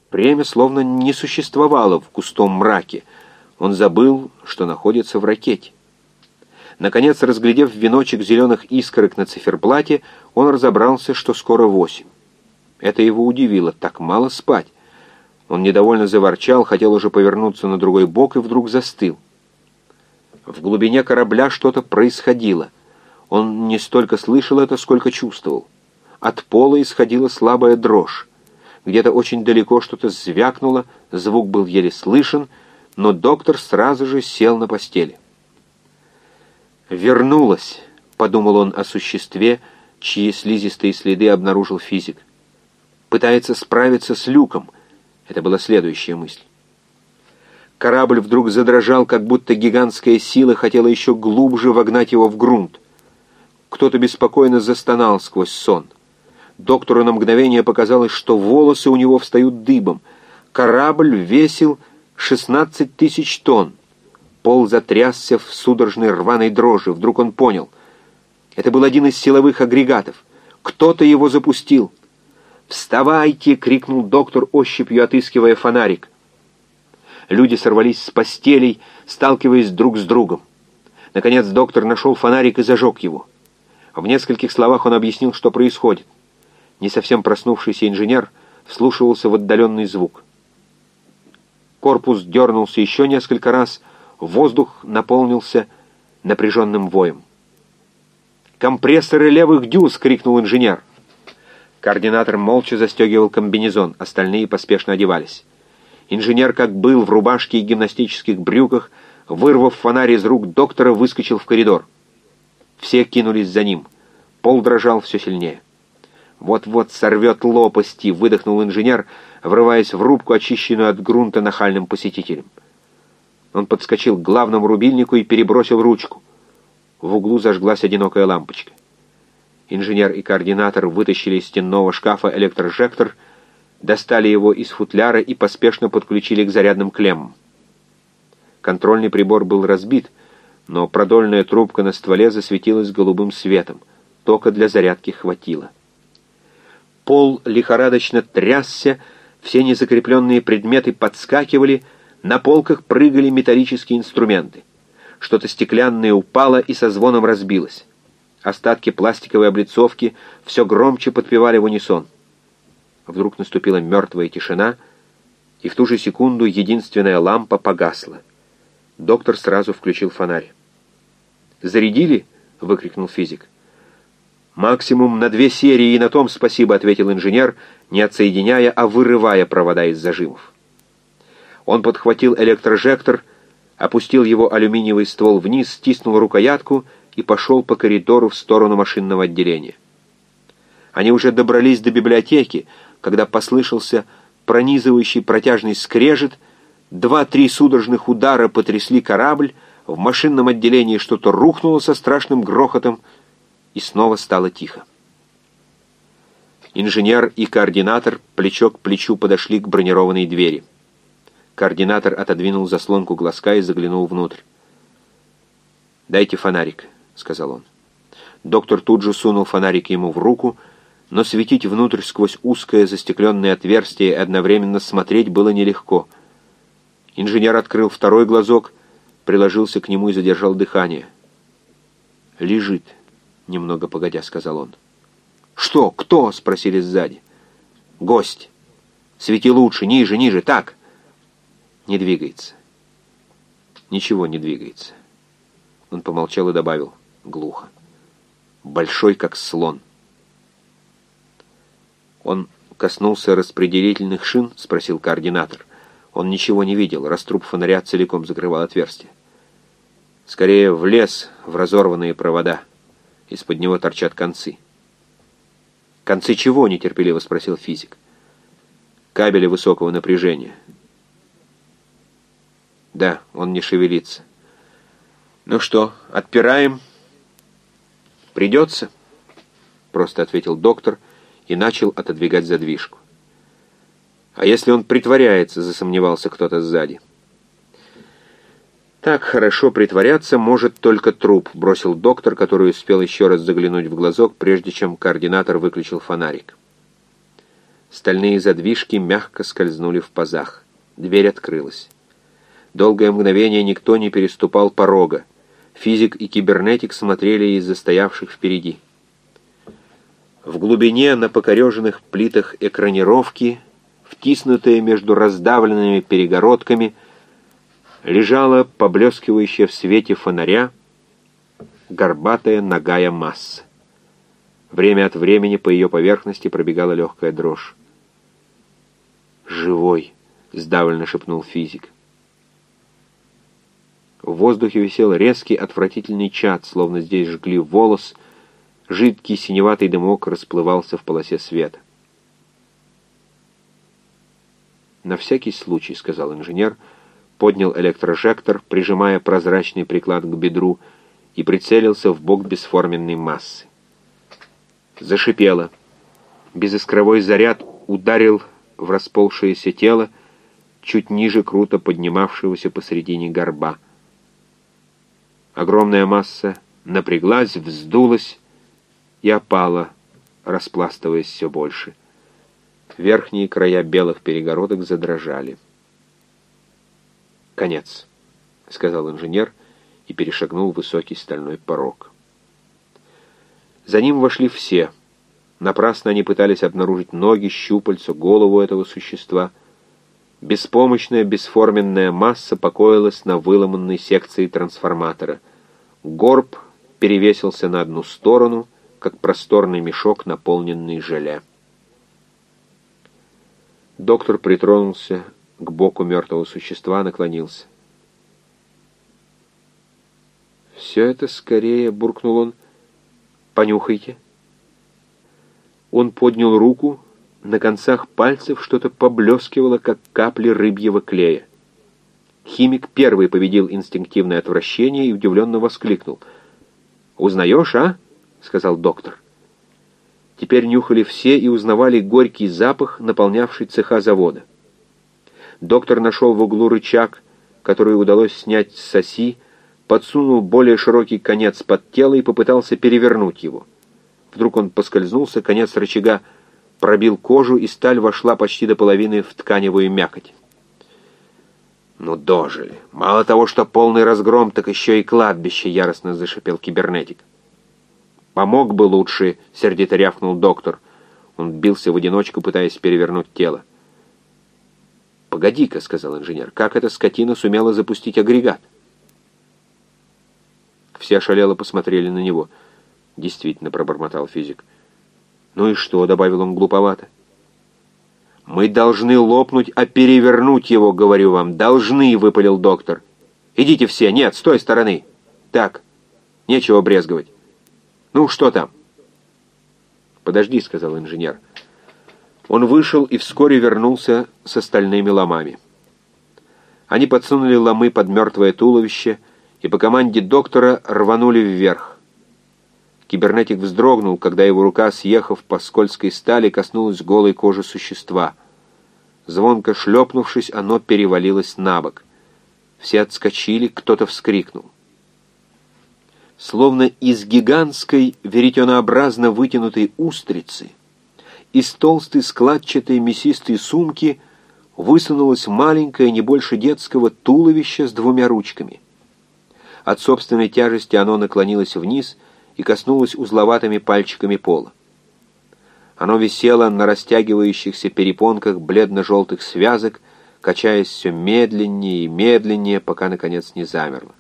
Время словно не существовало в густом мраке. Он забыл, что находится в ракете. Наконец, разглядев веночек зеленых искорок на циферблате, он разобрался, что скоро 8. Это его удивило, так мало спать. Он недовольно заворчал, хотел уже повернуться на другой бок и вдруг застыл. В глубине корабля что-то происходило. Он не столько слышал это, сколько чувствовал. От пола исходила слабая дрожь. Где-то очень далеко что-то звякнуло, звук был еле слышен, но доктор сразу же сел на постели. «Вернулась», — подумал он о существе, чьи слизистые следы обнаружил физик. «Пытается справиться с люком». Это была следующая мысль. Корабль вдруг задрожал, как будто гигантская сила хотела еще глубже вогнать его в грунт. Кто-то беспокойно застонал сквозь сон. Доктору на мгновение показалось, что волосы у него встают дыбом. Корабль весил 16 тысяч тонн. Пол затрясся в судорожной рваной дрожи. Вдруг он понял. Это был один из силовых агрегатов. Кто-то его запустил. «Вставайте!» — крикнул доктор, ощупью отыскивая фонарик. Люди сорвались с постелей, сталкиваясь друг с другом. Наконец доктор нашел фонарик и зажег его. В нескольких словах он объяснил, что происходит. Не совсем проснувшийся инженер вслушивался в отдаленный звук. Корпус дернулся еще несколько раз, воздух наполнился напряженным воем. «Компрессоры левых дюз!» — крикнул инженер. Координатор молча застегивал комбинезон, остальные поспешно одевались. Инженер, как был, в рубашке и гимнастических брюках, вырвав фонарь из рук доктора, выскочил в коридор. Все кинулись за ним. Пол дрожал все сильнее. «Вот-вот сорвет лопасти!» — выдохнул инженер, врываясь в рубку, очищенную от грунта нахальным посетителем. Он подскочил к главному рубильнику и перебросил ручку. В углу зажглась одинокая лампочка. Инженер и координатор вытащили из стенного шкафа электрожектор, достали его из футляра и поспешно подключили к зарядным клеммам. Контрольный прибор был разбит, но продольная трубка на стволе засветилась голубым светом. Тока для зарядки хватило. Пол лихорадочно трясся, все незакрепленные предметы подскакивали, на полках прыгали металлические инструменты. Что-то стеклянное упало и со звоном разбилось. Остатки пластиковой облицовки все громче подпевали в унисон. Вдруг наступила мертвая тишина, и в ту же секунду единственная лампа погасла. Доктор сразу включил фонарь. «Зарядили?» — выкрикнул физик. «Максимум на 2 серии, и на том спасибо», — ответил инженер, не отсоединяя, а вырывая провода из зажимов. Он подхватил электрожектор, опустил его алюминиевый ствол вниз, стиснул рукоятку и пошел по коридору в сторону машинного отделения. Они уже добрались до библиотеки, когда послышался пронизывающий протяжный скрежет, 2-3 судорожных удара потрясли корабль, в машинном отделении что-то рухнуло со страшным грохотом, и снова стало тихо. Инженер и координатор плечо к плечу подошли к бронированной двери. Координатор отодвинул заслонку глазка и заглянул внутрь. «Дайте фонарик», — сказал он. Доктор тут же сунул фонарик ему в руку, но светить внутрь сквозь узкое застекленное отверстие и одновременно смотреть было нелегко. Инженер открыл второй глазок, приложился к нему и задержал дыхание. «Лежит», — немного погодя сказал он. «Что? Кто?» — спросили сзади. «Гость. Свети лучше, ниже, ниже, так». «Не двигается». «Ничего не двигается». Он помолчал и добавил глухо. «Большой, как слон». «Он коснулся распределительных шин?» — спросил координатор. Он ничего не видел, раструб фонаря целиком закрывал отверстие. «Скорее влез в разорванные провода. Из-под него торчат концы». «Концы чего?» — нетерпеливо спросил физик. «Кабели высокого напряжения». «Да, он не шевелится». «Ну что, отпираем?» «Придется», — просто ответил доктор и начал отодвигать задвижку. «А если он притворяется?» — засомневался кто-то сзади. «Так хорошо притворяться может только труп», — бросил доктор, который успел еще раз заглянуть в глазок, прежде чем координатор выключил фонарик. Стальные задвижки мягко скользнули в пазах. Дверь открылась. Долгое мгновение никто не переступал порога. Физик и кибернетик смотрели из-за стоявших впереди. В глубине на покореженных плитах экранировки, втиснутая между раздавленными перегородками, лежала поблескивающая в свете фонаря горбатая нагая масса. Время от времени по ее поверхности пробегала легкая дрожь. «Живой!» — сдавленно шепнул физик. В воздухе висел резкий отвратительный чад, словно здесь жгли волос. Жидкий синеватый дымок расплывался в полосе света. «На всякий случай», — сказал инженер, поднял электрожектор, прижимая прозрачный приклад к бедру, и прицелился в бок бесформенной массы. Зашипело. Безыскровой заряд ударил в расползшееся тело, чуть ниже круто поднимавшегося посредине горба. Огромная масса напряглась, вздулась и опала, распластываясь все больше. Верхние края белых перегородок задрожали. «Конец», — сказал инженер и перешагнул высокий стальной порог. За ним вошли все. Напрасно они пытались обнаружить ноги, щупальца, голову этого существа. Беспомощная, бесформенная масса покоилась на выломанной секции трансформатора. Горб перевесился на одну сторону, как просторный мешок, наполненный желе. Доктор притронулся к боку мертвого существа, наклонился. «Все это скорее», — буркнул он, — «понюхайте». Он поднял руку, на концах пальцев что-то поблескивало, как капли рыбьего клея. Химик первый победил инстинктивное отвращение и удивленно воскликнул. «Узнаешь, а?» — сказал доктор. Теперь нюхали все и узнавали горький запах, наполнявший цеха завода. Доктор нашел в углу рычаг, который удалось снять с оси, подсунул более широкий конец под тело и попытался перевернуть его. Вдруг он поскользнулся, конец рычага пробил кожу, и сталь вошла почти до половины в тканевую мякоть. «Ну, дожили! Мало того, что полный разгром, так еще и кладбище!» — яростно зашипел кибернетик. «Помог бы лучше!» — сердито рявкнул доктор. Он бился в одиночку, пытаясь перевернуть тело. «Погоди-ка», — сказал инженер, — «как эта скотина сумела запустить агрегат?» Все ошалело посмотрели на него. «Действительно», — пробормотал физик. «Ну и что?» — добавил он глуповато. «Мы должны лопнуть, а перевернуть его, говорю вам. Должны!» — выпалил доктор. «Идите все! Нет, с той стороны! Так, нечего брезговать. Ну, что там?» «Подожди», — сказал инженер. Он вышел и вскоре вернулся с остальными ломами. Они подсунули ломы под мертвое туловище и по команде доктора рванули вверх. Кибернетик вздрогнул, когда его рука, съехав по скользкой стали, коснулась голой кожи существа. Звонко шлепнувшись, оно перевалилось на бок. Все отскочили, кто-то вскрикнул. Словно из гигантской веретенообразно вытянутой устрицы, из толстой складчатой мясистой сумки высунулось маленькое, не больше детского, туловище с двумя ручками. От собственной тяжести оно наклонилось вниз и коснулось узловатыми пальчиками пола. Оно висело на растягивающихся перепонках бледно-желтых связок, качаясь все медленнее и медленнее, пока, наконец, не замерло.